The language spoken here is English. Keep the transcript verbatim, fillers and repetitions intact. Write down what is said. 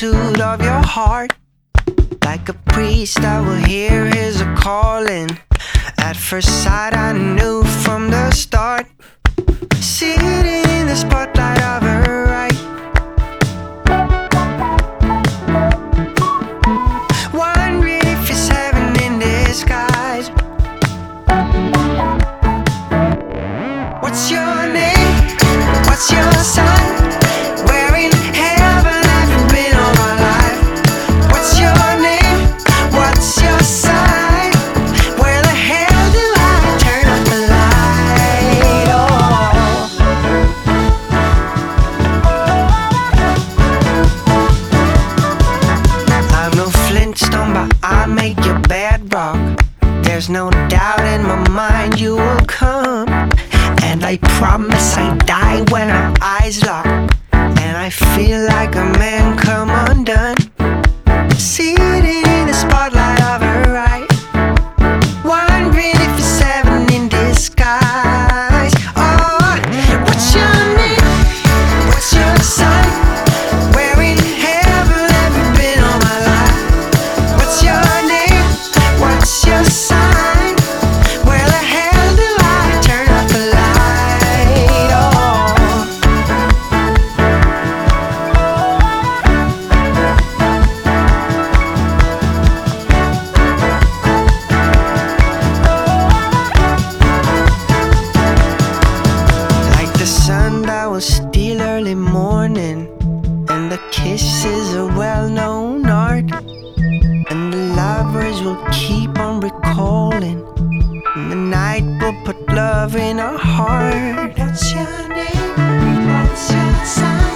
solitude of your heart. Like a priest, I will hear his calling. At first sight, I knew from the start. Sitting in the spotlight of her right, wondering if it's heaven in disguise. What's your name? What's your sign? Where in heaven have you been all my life? What's your name? What's your sign? Where the hell do I turn up the light? Oh, I'm no Flintstone, but I make your bedrock. There's no doubt in my mind you will come. And I promise I die when our eyes lock. And I feel like a man come undone. Sitting in the spotlight of her right, wondering if it's heaven in disguise. Oh, what's your name? What's your sign? Where in heaven have you been all my life? What's your name? What's your sign? Where the hell do I turn up the light? Oh, like the sun that will steal early morning, and the kiss is a well-known art, and the lovers will keep on recalling, and the night will put love in our heart. What's your name? What's your sign?